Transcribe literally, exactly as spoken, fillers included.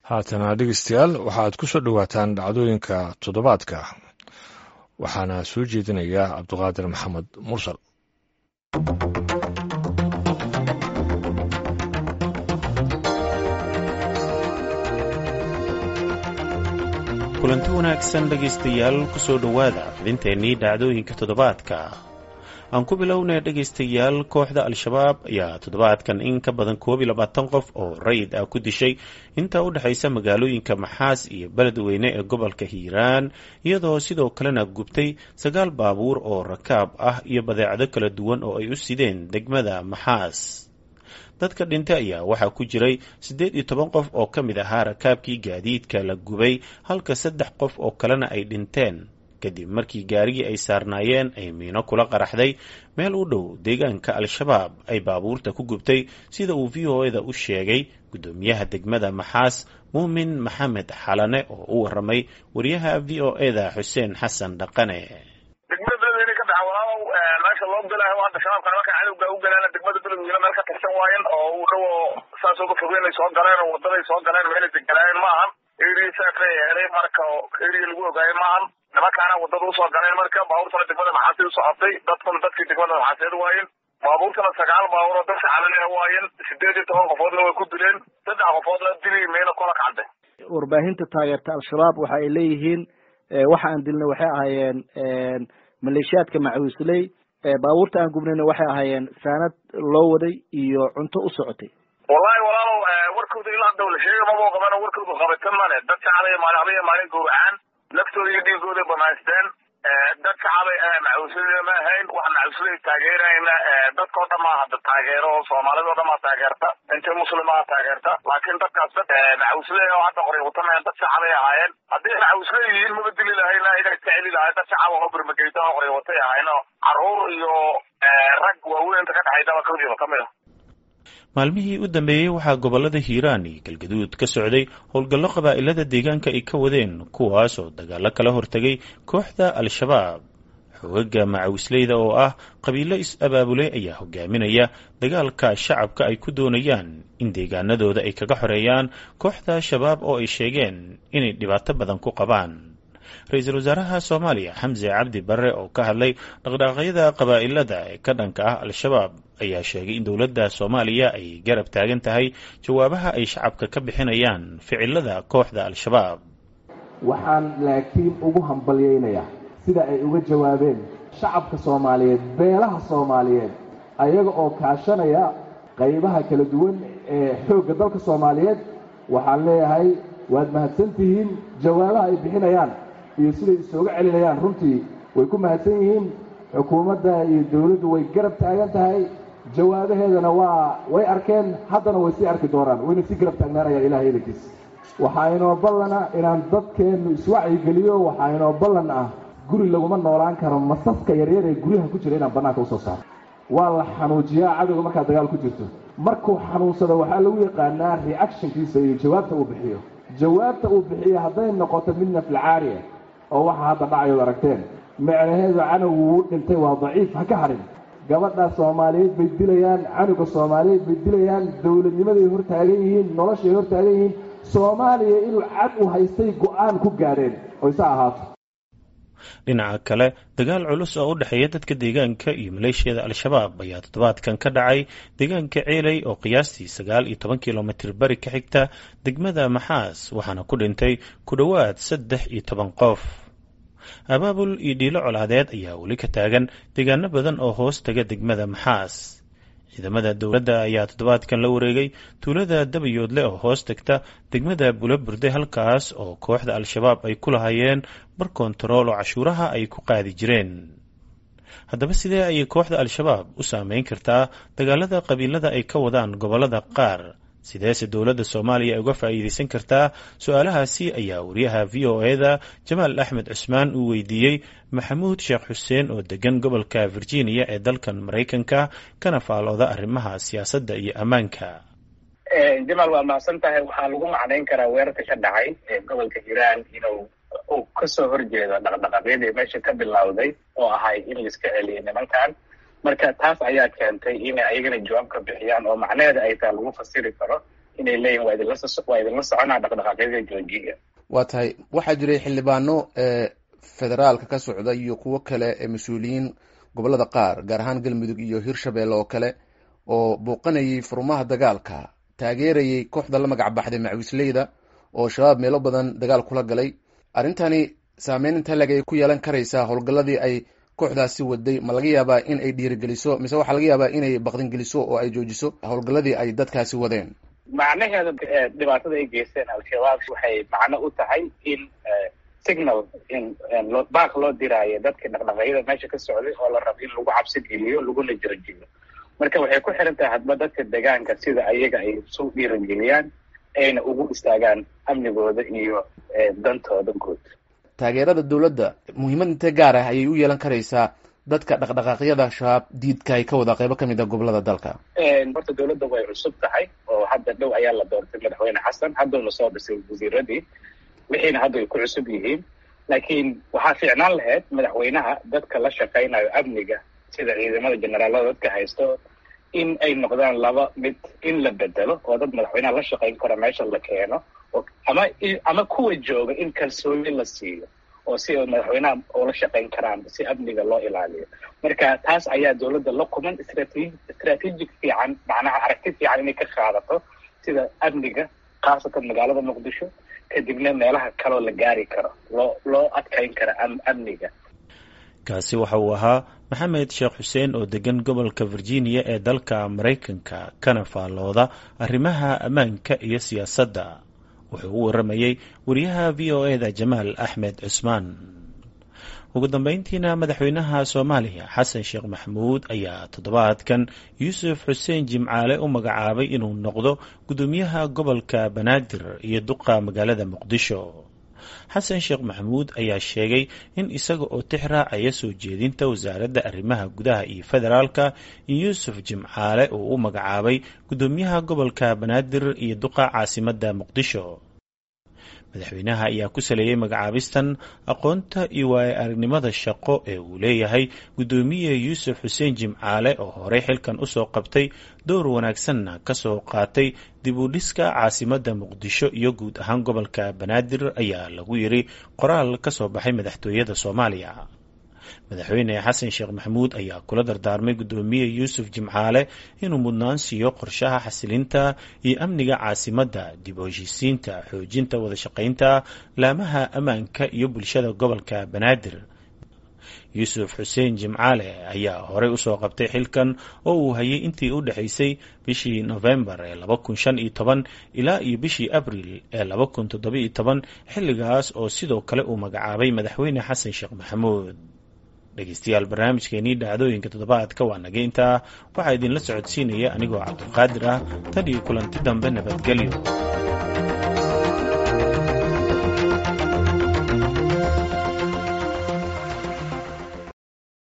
haatana dhegeystayaal waxaad ku soo dhowaataan dhacdooyinka toddobaadka waxaana soo jeedinaya cabdiqaadir maxamed mursal. kulanti wanaagsan dhegaystayaal ku soo dhowaada xubinteennii dhacdooyinka toddobaadka. aan ku bilownay dhegaystayaal kooxda al-shabaab ayaa toddobaadkan in ka badan koob iyo labaatan qof oo rayid ah ku dishay inta u dhexaysa magaalooyinka maxaas iyo beledweyne ee gobolka hiiraan, iyadoo sidoo kalena gubtay sagaal baabuur oo rakaab ah iyo badeecado kala duwan oo ay u sideen degmada maxaas. dadka dhintay ayaa waxaa ku jiray siddeed iyo toban qof oo ka mid ahaa rakaabkii gaadiidka la gubay, halka saddex qof oo kalena ay dhinteen kadib markii gaarigii ay saarnaayeen ay miino kula qaraxday meel u dhow deegaanka al-shabaab ay baabuurta ku gubtay, sida uu v o eda u sheegay guddoomiyaha degmada maxaas muumin maxamed xalane oo u waramay wariyaha v o eda xuseen xasan dhaqane. degmada beledweyne ka dhaca walaaw meesha loo galaayo hadda shabaabkana marka cadowga u galaana degmada beledweyne meel ka tirsan waayen oo u dhow saas uga fogeyn ay soo galeen oo wadaday soo galeen meelay deganaayeen maahan area saakay helay marka area lagu ogaayo maahan nimankaana wadada usoo galeen marka baabuurtana degmada maxaasid u socotay dadkuna dadkii degmada maxaaseed waayen baabuurtana sagaal baabuur oo dadka calaliha waayen sideed iyo toban qofoodna way ku dileen saddex qofoodna dili meelo kola kacday. warbaahinta taageerta al-shabaab waxa ay leeyihiin waxa aan dilnay waxay ahaayeen maleeshiyaadka macawisley, baabuurta aan gubnayna waxay ahaayeen saanad loo waday iyo cunto u socotay. wallahi walaalow warkooda ilaa dawla sheega maboo qabana warkoodu qabatan male dadka calay maalin habaya maalin gowracaan naftooda iyo dhiigooda banaysteen dadka cabay macawisley ma ahayn wax macawisley taageerayna dadkao dhan maa hadda taageero soomaalida o dhan maa taageerta intay muslimaa taageerta laakiin dadkaas dad macawisley oo hadda qoray watanayaan dad shacabay ahaayeen hadday macawisley yihiin maba dili lahayna iga iska celi lahay dad shacab oo bermageyta oo qoray watay ahayno caruur iyo rag waaweyn inta ka dhexay dabakadiiba kamid ah. maalmihii u dambeeyey waxaa gobollada hiiraan iyo galgaduud ka socday howlgallo qabaa'ilada deegaanka ay ka wadeen, kuwaas oo dagaallo kala hortegay kooxda al-shabaab. xoogagga macawisleyda oo ah qabiilo is-abaabulay ayaa hogaaminaya dagaalka shacabka ay ku doonayaan in deegaanadooda ay kaga xoreeyaan kooxda shabaab oo ay sheegeen inay dhibaato badan ku qabaan. ra-iisul wasaaraha soomaaliya xamse cabdi barre oo ka hadlay dhaqdhaqaaqyada qabaa'ilada ee ka dhanka ah al-shabaab ayaa sheegay in dowladda soomaaliya ay garab taagan tahay jawaabaha ay shacabka ka bixinayaan ficilada kooxda al-shabaab. waxaan laakiin ugu hambalyaynayaa sida ay uga jawaabeen shacabka soomaaliyeed, beelaha soomaaliyeed, ayaga oo kaashanaya qaybaha kala duwan ee xoogga dalka soomaaliyeed. waxaan leeyahay waad mahadsan tihiin jawaabaha ay bixinayaan iyo siday isooga celinayaan, runtii way ku mahadsan yihiin. xukuumadda iyo dawladdu way garab taagan tahay, jawaabaheedana waa way arkeen, haddana way sii arki doonaan, wayna sii garab taagnaanayaan ilahay idankiis. waxaa inoo ballana inaan dadkeennu iswacyigeliyo, waxaa inoo ballan ah guri laguma noolaan karo masaska yaryar ee guryaha ku jira inaan bannaanka usoo saaro. waa la xanuujiyaa cadowga markaad dagaal ku jirto. markuu xanuunsado waxaa lagu yaqaanaa reactionkiisa iyo jawaabta uu bixiyo. jawaabta uu bixiyo hadday noqoto mid naflacaariya oo waxa hadda dhacayood aragteen, micnaheedu canowgu wuu dhintay, waa daciif, ha ka harin. gabadha soomaaliyeed bay dilayaan, canuga soomaaliyeed bay dilayaan, dowladnimaday hor taagan yihiin, noloshay hor taagan yihiin. soomaaliya inuu cad u haystay go-aan ku gaadheen oo isa ahaato. dhinaca kale, dagaal culus oo u dhexeeya dadka deegaanka iyo maleeshiyada al-shabaab ayaa toddobaadkan ka dhacay deegaanka ceeley oo qiyaastii sagaal iyo toban kilomitir bari ka xigta degmada maxaas, waxaana ku dhintay ku dhowaad saddex iyo toban qof. abaabul iyo dhiilo colaadeed ayaa weli ka taagan deegaano badan oo hoos taga degmada maxaas. ciidamada dowladda ayaa toddobaadkan la wareegay tuulada dabayoodle oo hoos tagta degmada bulaburde, halkaas oo kooxda al-shabaab ay ku lahaayeen bar kontarool oo cashuuraha ay ku qaadi jireen. haddaba sidee ayay kooxda al-shabaab u saameyn kartaa dagaalada qabiilada ay ka wadaan gobollada qaar? sideese dowladda soomaaliya ay uga faa'iidaysan kartaa? su-aalahaasi ayaa wariyaha v o eda jamaal axmed cusmaan uu weydiiyey maxamuud sheekh xuseen oo degan gobolka virginia ee dalkan maraykanka, kana faalooda arrimaha siyaasadda iyo ammaanka. jamaal waa mahadsan tahay. waxaa lagu macnayn karaa weerarka ka dhacay ee gobolka hiiraan inuu uu kasoo horjeedo dhaqdhaqaaqyadii meesha ka bilowday oo ahay in laiska celiyo nimankan. marka taas ayaa keentay inay ayagana jawaab ka bixiyaan oo macnaheeda ay taa lagu fasiri karo inay leeyihin waa idinla waa idinla soconaa dhaqdhaqaaqyada joojiya. waa tahay waxaa jiray xildhibaano federaalka ka socda iyo kuwo kale ee mas-uuliyiin gobolada qaar gaar ahaan galmudug iyo hirshabelle oo kale oo booqanayay furmaha dagaalka taageerayay kooxda la magac baxday macawisleyda oo shabaab meelo badan dagaal kula galay. arrintani saameyn inta lag ay ku yeelan karaysaa howlgalladii ay kooxdaasi waday? ma laga yaabaa in ay dhiirigeliso mise waxaa laga yaabaa inay baqdin geliso oo ay joojiso howlgalladii ay dadkaasi wadeen? macnaheeda dhibaatada ay geysteen al-shabaab waxay macno u tahay in signal in baaq loo diraayo dadka dhaqdhaqaaqyada meesha ka socday oo la rabo in lagu cabsi geliyo laguna jirajiyo. marka waxay ku xiran tahay hadba dadka deegaanka sida ayaga ay isu dhiirigeliyaan ayna ugu istaagaan amnigooda iyo dantooda guud. taageerada dowladda muhiimad intee gaar ah ayay u yeelan karaysaa dadka dhaqdhaqaaqyada shabaab diidka ay ka wada qaybo ka mid a gobolada dalka? horta dowladda way cusub tahay oo hadda dhow ayaa la doortay madaxweyne xasan, hadduna soo dhisay wasiiradii, wixiina hadda ay ku cusub yihiin. laakiin waxaa fiicnaan lahayd madaxweynaha dadka la shaqaynayo amniga sida ciidamada generaalada dadka haysto in ay noqdaan laba mid, in la bedelo oo dad madaxweynaha la shaqayn kara meesha la keeno, ama ama kuwa jooga in kalsooni la siiyo oo si madaxweynaha ula shaqayn karaan si amniga loo ilaaliyo. marka taas ayaa dowladda la kuman strategic fiican, macnaha aragti fiican inay ka qaadato sida amniga khaasatan magaalada muqdisho, kadibna meelaha kaloo la gaari karo loo loo adkayn kara amniga. kaasi waxa uu ahaa maxamed sheekh xuseen oo degan gobolka virginia ee dalka maraykanka kana faallooda arrimaha ammaanka iyo siyaasadda. wuxuu u waramayey wariyaha v o eda jamaal axmed cusmaan. ugu dambeyntiina madaxweynaha soomaaliya xasan sheekh maxamuud ayaa toddobaadkan yuusuf xuseen jimcaale u magacaabay inuu noqdo guddoomiyaha gobolka banaadir iyo duqa magaalada muqdisho. xasan sheekh maxamuud ayaa sheegay in isaga oo tix raacaya soo jeedinta wasaaradda arrimaha gudaha iyo federaalka in yuusuf jimcaale uu u magacaabay guddoomiyaha gobolka banaadir iyo duqa caasimadda muqdisho. madaxweynaha ayaa ku saleeyey magacaabistan aqoonta iyo waayo aragnimada shaqo ee uu leeyahay guddoomiye yuusuf xuseen jimcaale oo horey xilkan usoo qabtay door wanaagsanna ka soo qaatay dib u dhiska caasimadda muqdisho iyo guud ahaan gobolka banaadir ayaa lagu yiri qoraal ka soo baxay madaxtooyada soomaaliya. madaxweyne xasan sheekh maxamuud ayaa kula dardaarmay guddoomiye yuusuf jimcaale inuu mudnaan siiyo qorshaha xasilinta iyo amniga caasimadda, dib u heshiisiinta, xoojinta wada shaqaynta laamaha ammaanka iyo bulshada gobolka banaadir. yuusuf xuseen jimcaale ayaa horey usoo qabtay xilkan oo uu hayay intii u dhexaysay bishii nofembar ee laba kun shan iyo toban ilaa iyo bishii abriil ee laba kun toddoba iyo toban, xilligaas oo sidoo kale uu magacaabay madaxweyne xasan sheekh maxamuud. dhegeystayaal barnaamijkeenii dhacdooyinka toddobaadka waa naga intaa. waxaa idinla socodsiinaya anigoo cabdulqaadir ah. tan iyo kulanti dambe nabadgelyo.